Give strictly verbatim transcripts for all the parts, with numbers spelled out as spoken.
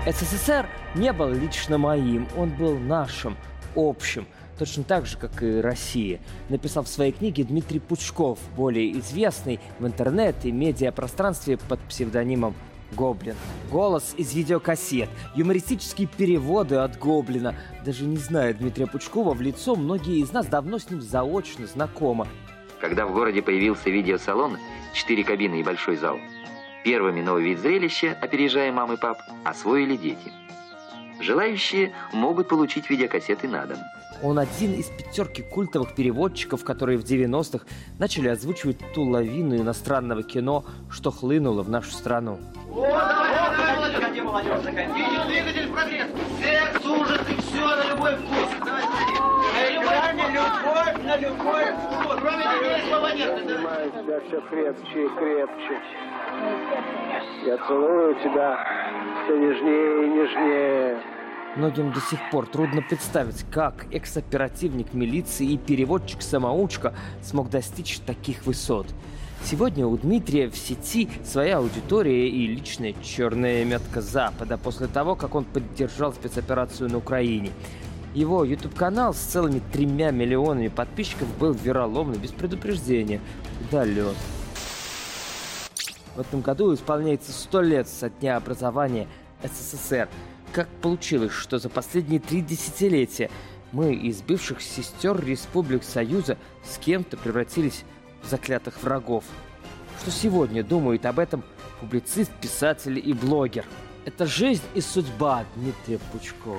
СССР не был лично моим, он был нашим, общим. Точно так же, как и Россия, написал в своей книге Дмитрий Пучков, более известный в интернет и медиапространстве под псевдонимом Гоблин. Голос из видеокассет, юмористические переводы от Гоблина. Даже не зная Дмитрия Пучкова в лицо, многие из нас давно с ним заочно знакомы. Когда в городе появился видеосалон, четыре кабины и большой зал, первыми новый вид зрелища, опережая мам и пап, освоили дети. Желающие могут получить видеокассеты на дом. Он один из пятерки культовых переводчиков, которые в девяностых начали озвучивать ту лавину иностранного кино, что хлынуло в нашу страну. О, давай, давай, молодежь, заходи, молодежь, заходи. Двигатель, прогресс. Секс, ужас и все на любой вкус. Давай, заходи. На любовь, на любой вкус. Кроме тебя слова нет. Обнимаю тебя все крепче и крепче. Я целую тебя все нежнее и нежнее. Многим до сих пор трудно представить, как экс-оперативник милиции и переводчик-самоучка смог достичь таких высот. Сегодня у Дмитрия в сети своя аудитория и личная черная метка Запада после того, как он поддержал спецоперацию на Украине. Его YouTube-канал с целыми тремя миллионами подписчиков был вероломно, без предупреждения, удален. В этом году исполняется сто лет со дня образования СССР. Как получилось, что за последние три десятилетия мы из бывших сестер Республик Союза с кем-то превратились в заклятых врагов? Что сегодня думает об этом публицист, писатель и блогер? Это жизнь и судьба Дмитрия Пучкова.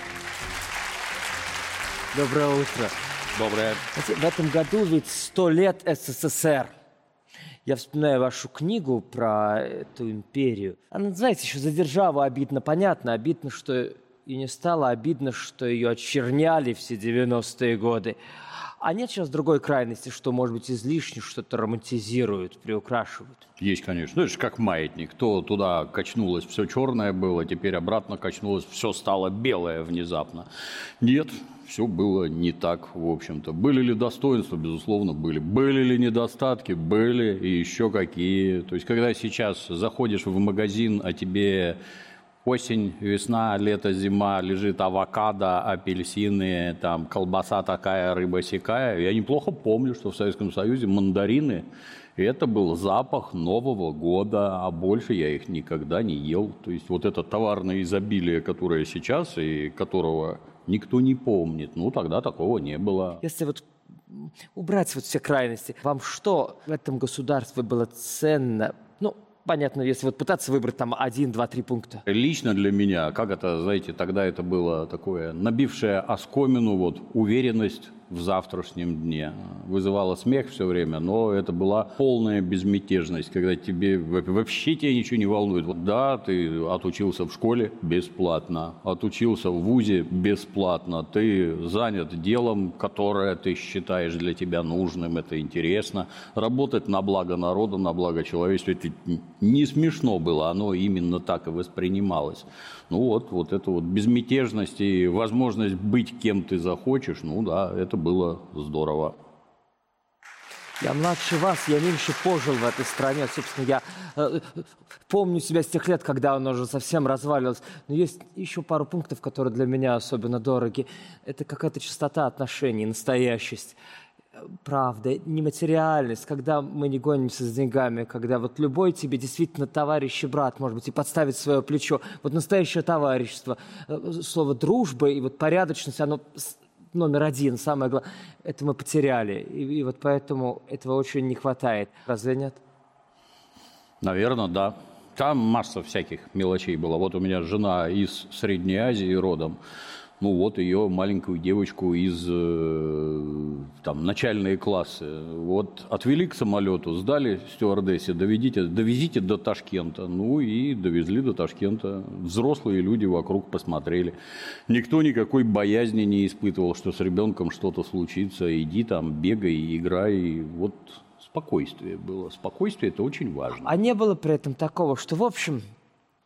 Доброе утро. Доброе. В этом году ведь сто лет СССР. Я вспоминаю вашу книгу про эту империю. Она называется еще «За державу». Обидно, понятно. Обидно, что и не стало. Обидно, что ее очерняли все девяностые годы. А нет сейчас другой крайности, что, может быть, излишне что-то романтизируют, приукрашивают? Есть, конечно. Ну, это же как маятник. То туда качнулось, все черное было, теперь обратно качнулось, все стало белое внезапно. Нет, все было не так, в общем-то. Были ли достоинства? Безусловно, были. Были ли недостатки? Были, и еще какие. То есть, когда сейчас заходишь в магазин, а тебе... Осень, весна, лето, зима, лежит авокадо, апельсины, там, колбаса такая, рыба сякая. Я неплохо помню, что в Советском Союзе мандарины – это был запах Нового года, а больше я их никогда не ел. То есть вот это товарное изобилие, которое сейчас и которого никто не помнит, ну тогда такого не было. Если вот убрать вот все крайности, вам что в этом государстве было ценно? Ну, понятно, если вот пытаться выбрать там один, два, три пункта. Лично для меня, как это, знаете, тогда это было такое, набившее оскомину, вот, уверенность в завтрашнем дне. Вызывало смех все время, но это была полная безмятежность, когда тебе вообще тебя ничего не волнует. Вот, да, ты отучился в школе бесплатно, отучился в вузе бесплатно, ты занят делом, которое ты считаешь для тебя нужным, это интересно. Работать на благо народа, на благо человечества, это не смешно было, оно именно так и воспринималось. Ну вот, вот эта вот безмятежность и возможность быть кем ты захочешь, ну да, это было здорово. Я младше вас, я меньше пожил в этой стране. Собственно, я э, помню себя с тех лет, когда оно уже совсем развалилось. Но есть еще пару пунктов, которые для меня особенно дороги. Это какая-то чистота отношений, настоящесть. Правда, нематериальность, когда мы не гонимся за деньгами, когда вот любой тебе действительно товарищ и брат, может быть, и подставит свое плечо. Вот настоящее товарищество, слово дружба и вот порядочность, оно номер один, самое главное, это мы потеряли. И, и вот поэтому этого очень не хватает. Разве нет? Наверное, да. Там масса всяких мелочей было. Вот у меня жена из Средней Азии родом. Ну вот ее маленькую девочку из э, там, начальные классы. Вот отвели к самолету, сдали стюардессе, доведите, довезите до Ташкента. Ну и довезли до Ташкента. Взрослые люди вокруг посмотрели. Никто никакой боязни не испытывал, что с ребенком что-то случится. Иди там, бегай, играй. Вот спокойствие было. Спокойствие – это очень важно. А не было при этом такого, что, в общем...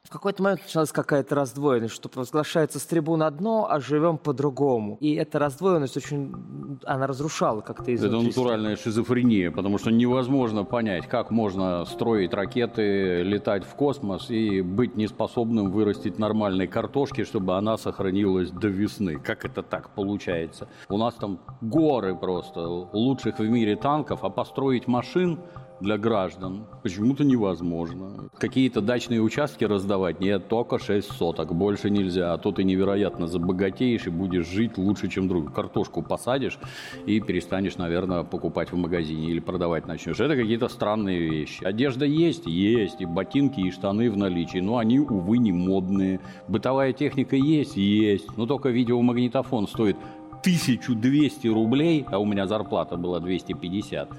В какой-то момент началась какая-то раздвоенность, что провозглашается с трибун одно, а живем по-другому. И эта раздвоенность очень, она разрушала как-то изнутри. Это натуральная шизофрения, потому что невозможно понять, как можно строить ракеты, летать в космос и быть неспособным вырастить нормальной картошки, чтобы она сохранилась до весны. Как это так получается? У нас там горы просто лучших в мире танков, а построить машин для граждан почему-то невозможно. Какие-то дачные участки раздавать? Нет, только шесть соток, больше нельзя. А то ты невероятно забогатеешь и будешь жить лучше, чем другой. Картошку посадишь и перестанешь, наверное, покупать в магазине или продавать начнешь. Это какие-то странные вещи. Одежда есть? Есть. И ботинки, и штаны в наличии. Но они, увы, не модные. Бытовая техника есть? Есть. Но только видеомагнитофон стоит тысячу двести рублей, а у меня зарплата была двести пятьдесят.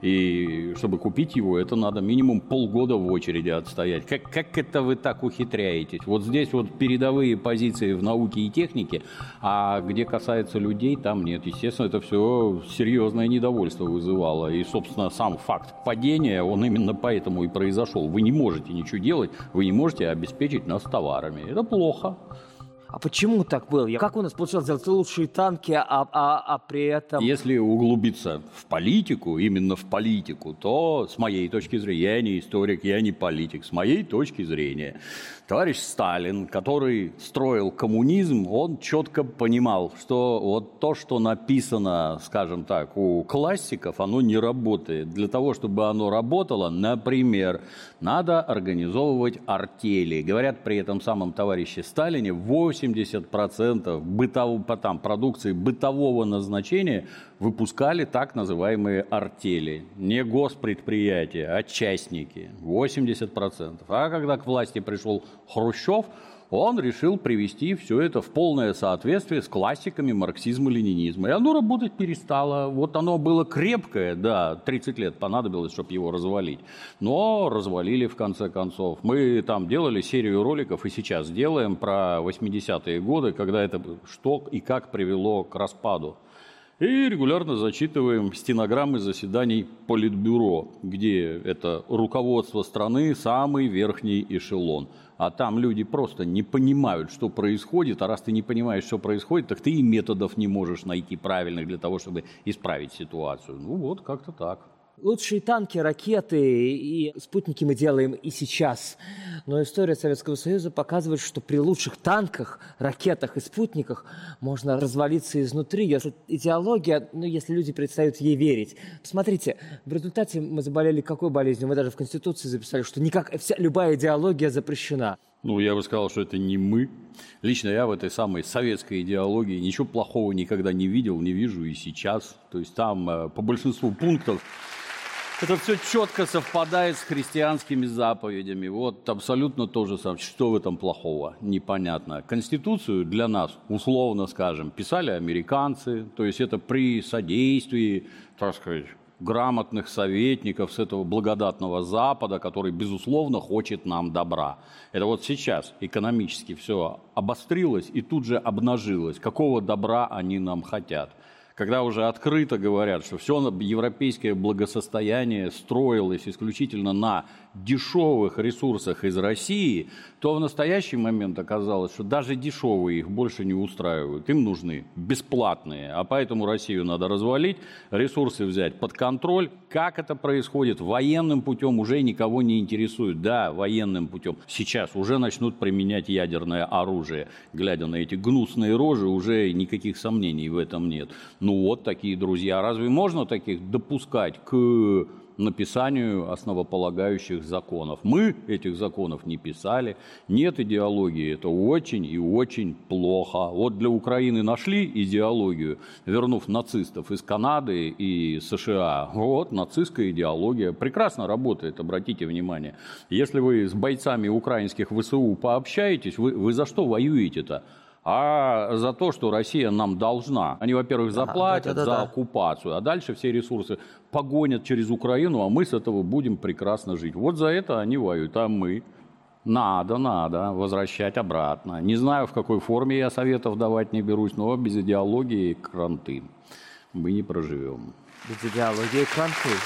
И чтобы купить его, это надо минимум полгода в очереди отстоять. Как, как это вы так ухитряетесь? Вот здесь вот передовые позиции в науке и технике, а где касается людей, там нет. Естественно, это все серьезное недовольство вызывало. И, собственно, сам факт падения, он именно поэтому и произошел. Вы не можете ничего делать, вы не можете обеспечить нас товарами. Это плохо. А почему так было? Как у нас получилось сделать лучшие танки, а, а, а при этом... Если углубиться в политику, именно в политику, то, с моей точки зрения, я не историк, я не политик, с моей точки зрения, товарищ Сталин, который строил коммунизм, он четко понимал, что вот то, что написано, скажем так, у классиков, оно не работает. Для того, чтобы оно работало, например, надо организовывать артели. Говорят при этом самом товарище Сталине, восемьдесят процентов бытового, там, продукции бытового назначения выпускали так называемые артели. Не госпредприятия, а частники. восемьдесят процентов. А когда к власти пришел Хрущев, он решил привести все это в полное соответствие с классиками марксизма-ленинизма. И оно работать перестало. Вот оно было крепкое, да, тридцать лет понадобилось, чтобы его развалить. Но развалили в конце концов. Мы там делали серию роликов и сейчас делаем про восьмидесятые годы, когда это что и как привело к распаду. И регулярно зачитываем стенограммы заседаний Политбюро, где это руководство страны, самый верхний эшелон. А там люди просто не понимают, что происходит. А раз ты не понимаешь, что происходит, так ты и методов не можешь найти правильных для того, чтобы исправить ситуацию. Ну вот, как-то так. Лучшие танки, ракеты и спутники мы делаем и сейчас. Но история Советского Союза показывает, что при лучших танках, ракетах и спутниках можно развалиться изнутри, если идеология, ну, если люди перестают ей верить. Посмотрите, в результате мы заболели какой болезнью? Мы даже в Конституции записали, что никак, вся, любая идеология запрещена. Ну, я бы сказал, что это не мы. Лично я в этой самой советской идеологии ничего плохого никогда не видел, не вижу и сейчас. То есть там по большинству пунктов это все четко совпадает с христианскими заповедями. Вот абсолютно то же самое. Что в этом плохого? Непонятно. Конституцию для нас, условно скажем, писали американцы. То есть это при содействии, так сказать, грамотных советников с этого благодатного Запада, который, безусловно, хочет нам добра. Это вот сейчас экономически все обострилось и тут же обнажилось, какого добра они нам хотят. Когда уже открыто говорят, что все европейское благосостояние строилось исключительно на дешевых ресурсах из России, то в настоящий момент оказалось, что даже дешевые их больше не устраивают. Им нужны бесплатные, а поэтому Россию надо развалить, ресурсы взять под контроль. Как это происходит? Военным путем уже никого не интересует. Да, военным путем. Сейчас уже начнут применять ядерное оружие. Глядя на эти гнусные рожи, уже никаких сомнений в этом нет. Ну вот такие друзья. Разве можно таких допускать к написанию основополагающих законов? Мы этих законов не писали. Нет идеологии. Это очень и очень плохо. Вот для Украины нашли идеологию, вернув нацистов из Канады и США. Вот нацистская идеология. Прекрасно работает, обратите внимание. Если вы с бойцами украинских ВСУ пообщаетесь, вы, вы за что воюете-то? А за то, что Россия нам должна. Они, во-первых, заплатят да, да, да, за да. оккупацию, а дальше все ресурсы погонят через Украину, а мы с этого будем прекрасно жить. Вот за это они воюют, а мы... Надо, надо возвращать обратно. Не знаю, в какой форме я советов давать не берусь, но без идеологии кранты мы не проживем. Без идеологии кранты.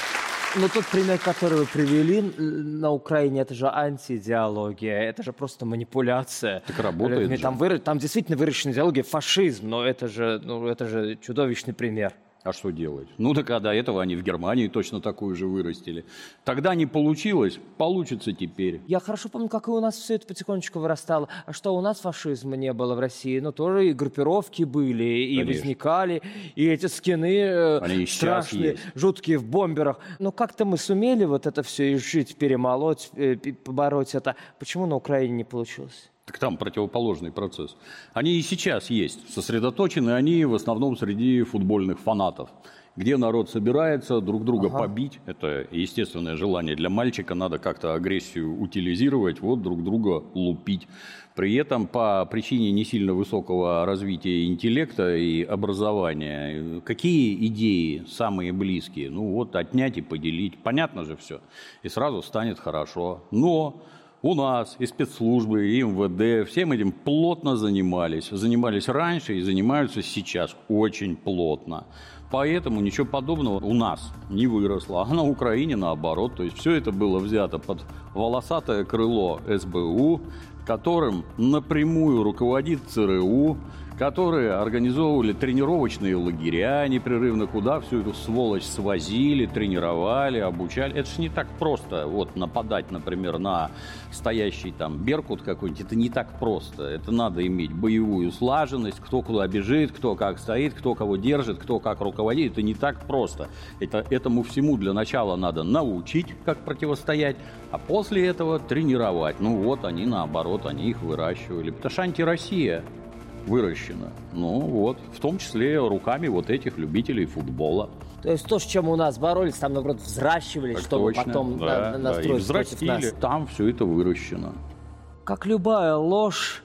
Но тот пример, который вы привели на Украине, это же антиидеология, это же просто манипуляция. Так работает же. Там, выра... Там действительно выращена идеология, фашизм, но это же, ну, это же чудовищный пример. А что делать? Ну, так а до этого они в Германии точно такую же вырастили. Тогда не получилось, получится теперь. Я хорошо помню, как и у нас все это потихонечку вырастало. А что, у нас фашизма не было в России? Ну, тоже и группировки были, и Конечно. возникали, и эти скины они страшные, жуткие в бомберах. Но как-то мы сумели вот это все изжить, перемолоть, побороть это. Почему на Украине не получилось? Так там противоположный процесс. Они и сейчас есть. Сосредоточены они в основном среди футбольных фанатов. Где народ собирается друг друга ага. побить. Это естественное желание для мальчика. Надо как-то агрессию утилизировать. Вот друг друга лупить. При этом по причине не сильно высокого развития интеллекта и образования. Какие идеи самые близкие? Ну вот отнять и поделить. Понятно же все. И сразу станет хорошо. Но... У нас и спецслужбы, и эм вэ дэ всем этим плотно занимались. Занимались раньше и занимаются сейчас очень плотно. Поэтому ничего подобного у нас не выросло. А на Украине наоборот. То есть все это было взято под волосатое крыло эс бэ у, которым напрямую руководит цэ эр у, которые организовывали тренировочные лагеря непрерывно, куда всю эту сволочь свозили, тренировали, обучали. Это же не так просто вот нападать, например, на стоящий там Беркут какой-нибудь. Это не так просто. Это надо иметь боевую слаженность, кто куда бежит, кто как стоит, кто кого держит, кто как руководит. Это не так просто. Это, этому всему для начала надо научить, как противостоять, а после этого тренировать. Ну вот они наоборот, они их выращивали. Потому что антироссия выращена. Ну вот, в том числе руками вот этих любителей футбола. То есть то, с чем у нас боролись, там, наоборот, взращивали, так чтобы точно, потом да, на, настроить да, против нас. Там все это выращено. Как любая ложь,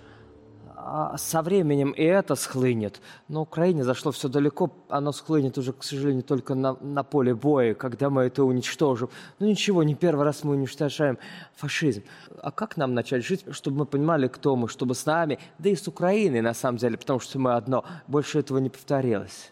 со временем и это схлынет. На Украине зашло все далеко, оно схлынет уже, к сожалению, только на, на поле боя, когда мы это уничтожим. Ну ничего, не первый раз мы уничтожаем фашизм. А как нам начать жить, чтобы мы понимали, кто мы, чтобы с нами, да и с Украиной, на самом деле, потому что мы одно, больше этого не повторилось?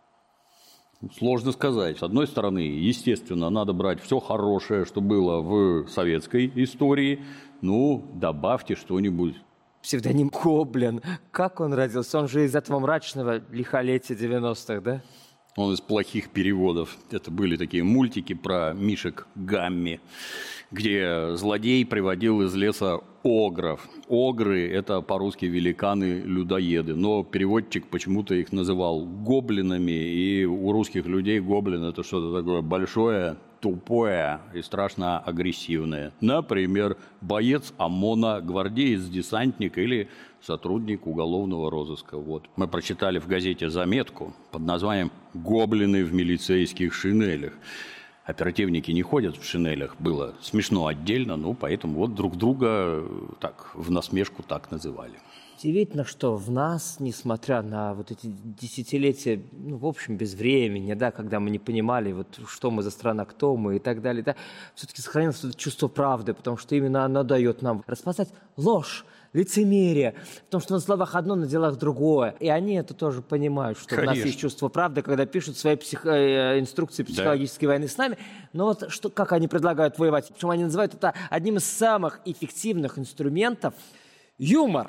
Сложно сказать. С одной стороны, естественно, надо брать все хорошее, что было в советской истории. Ну, добавьте что-нибудь. Псевдоним Гоблин. Как он родился? Он же из этого мрачного лихолетия девяностых, да? Он из плохих переводов. Это были такие мультики про мишек Гамми, где злодей приводил из леса огров. Огры – это по-русски великаны-людоеды, но переводчик почему-то их называл гоблинами, и у русских людей гоблин – это что-то такое большое, тупое и страшно агрессивное. Например, боец ОМОНа, гвардеец-десантник или сотрудник уголовного розыска. Вот. Мы прочитали в газете заметку под названием «Гоблины в милицейских шинелях». Оперативники не ходят в шинелях, было смешно отдельно, ну, поэтому вот друг друга так в насмешку так называли. Удивительно, что в нас, несмотря на вот эти десятилетия, ну, в общем, без времени, да, когда мы не понимали, вот, что мы за страна, кто мы и так далее, да, все-таки сохранилось это чувство правды, потому что именно оно дает нам распознать ложь, лицемерие, потому что на словах одно, на делах другое. И они это тоже понимают, что Конечно. У нас есть чувство правды, когда пишут свои психо- инструкции психологической да. войны с нами. Но вот что, как они предлагают воевать? Причем они называют это одним из самых эффективных инструментов – юмор.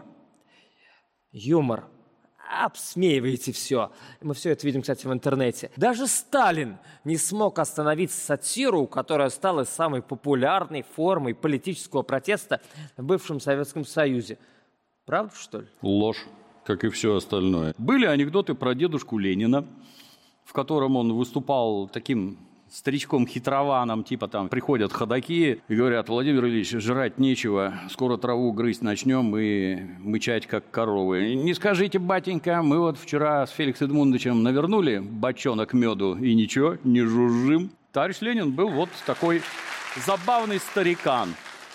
Юмор. Обсмеиваете все. Мы все это видим, кстати, в интернете. Даже Сталин не смог остановить сатиру, которая стала самой популярной формой политического протеста в бывшем Советском Союзе. Правда, что ли? Ложь, как и все остальное. Были анекдоты про дедушку Ленина, в котором он выступал таким старичком-хитрованом, типа там приходят ходаки и говорят: Владимир Ильич, жрать нечего, скоро траву грызть начнем и мычать, как коровы. Не скажите, батенька, мы вот вчера с Феликсом Эдмундовичем навернули бочонок меду и ничего, не жужжим. Товарищ Ленин был вот такой забавный старикан.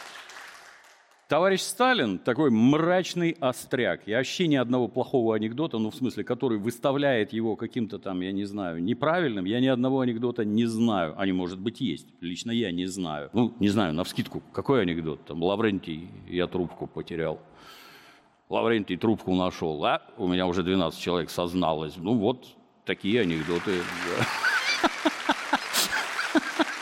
Товарищ Сталин такой мрачный остряк. Я вообще ни одного плохого анекдота, ну, в смысле, который выставляет его каким-то там, я не знаю, неправильным, я ни одного анекдота не знаю. Они, может быть, есть. Лично я не знаю. Ну, не знаю, навскидку, какой анекдот? Там, Лаврентий, я трубку потерял. Лаврентий трубку нашел. А, у меня уже двенадцать человек созналось. Ну, вот такие анекдоты. Да.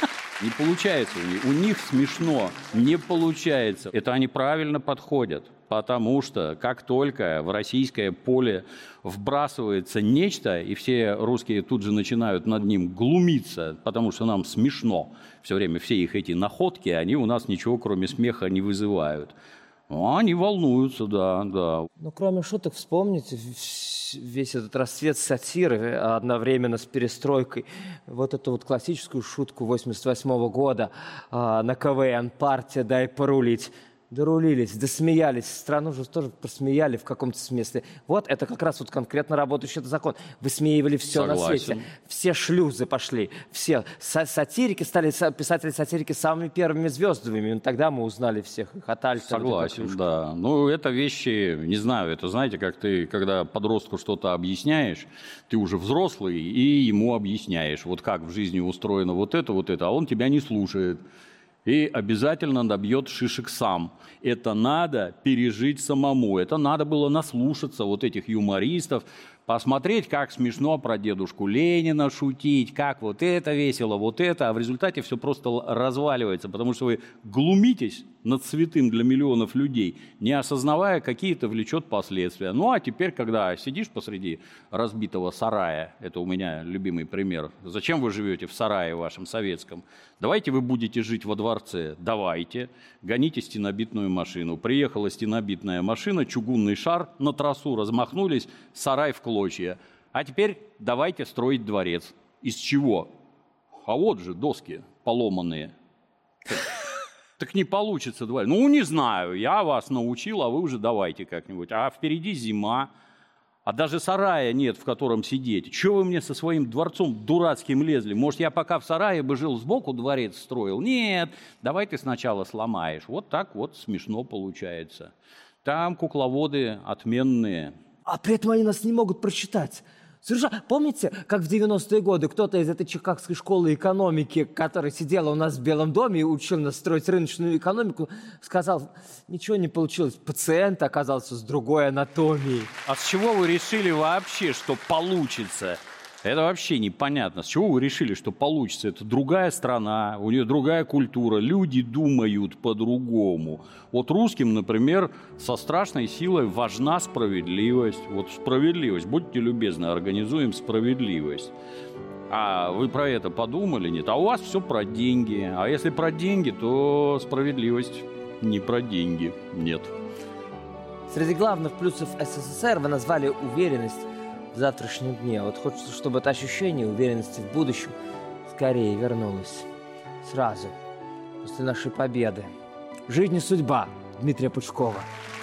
Не получается у них. У них смешно. Не получается. Это они правильно подходят. Потому что как только в российское поле вбрасывается нечто, и все русские тут же начинают над ним глумиться, потому что нам смешно все время, все их эти находки, они у нас ничего кроме смеха не вызывают. Ну, они волнуются, да, да. Ну, кроме шуток, вспомните весь этот расцвет сатиры одновременно с перестройкой. Вот эту вот классическую шутку восемьдесят восьмого года а, на КВН «Партия, дай порулить». Дорулились, досмеялись, страну же тоже просмеяли в каком-то смысле. Вот это как раз вот конкретно работающий этот закон. Высмеивали все Согласен. на свете. Все шлюзы пошли, все. Сатирики стали, писатели-сатирики самыми первыми звездами. И тогда мы узнали всех их от Альтера. Согласен, да. Ну, это вещи, не знаю, это знаете, как ты, когда подростку что-то объясняешь, ты уже взрослый, и ему объясняешь, вот как в жизни устроено вот это, вот это, а он тебя не слушает. И обязательно набьет шишек сам. Это надо пережить самому. Это надо было наслушаться вот этих юмористов, посмотреть, как смешно про дедушку Ленина шутить, как вот это весело, вот это, а в результате все просто разваливается, потому что вы глумитесь над святым для миллионов людей, не осознавая, какие это влечет последствия. Ну, а теперь, когда сидишь посреди разбитого сарая, это у меня любимый пример, зачем вы живете в сарае вашем советском? Давайте вы будете жить во дворце. Давайте. Гоните стенобитную машину. Приехала стенобитная машина, чугунный шар, на трассу размахнулись, сарай в клочья. А теперь давайте строить дворец. Из чего? А вот же доски поломанные. Так не получится дворец. Ну, не знаю, я вас научил, а вы уже давайте как-нибудь. А впереди зима. А даже сарая нет, в котором сидеть. Чего вы мне со своим дворцом дурацким лезли? Может, я пока в сарае бы жил, сбоку дворец строил? Нет, давай ты сначала сломаешь. Вот так вот смешно получается. Там кукловоды отменные. А при этом они нас не могут прочитать. Совершенно. Помните, как в девяностые годы кто-то из этой чикагской школы экономики, которая сидела у нас в Белом доме и учил нас строить рыночную экономику, сказал, ничего не получилось, пациент оказался с другой анатомией. А с чего вы решили вообще, что получится? Это вообще непонятно. С чего вы решили, что получится? Это другая страна, у нее другая культура, люди думают по-другому. Вот русским, например, со страшной силой важна справедливость. Вот справедливость, будьте любезны, организуем справедливость. А вы про это подумали? Нет. А у вас все про деньги. А если про деньги, то справедливость не про деньги. Нет. Среди главных плюсов СССР вы назвали уверенность в завтрашнем дне. Вот хочется, чтобы это ощущение уверенности в будущем скорее вернулось. Сразу, после нашей победы. «Жизнь и судьба» Дмитрия Пучкова.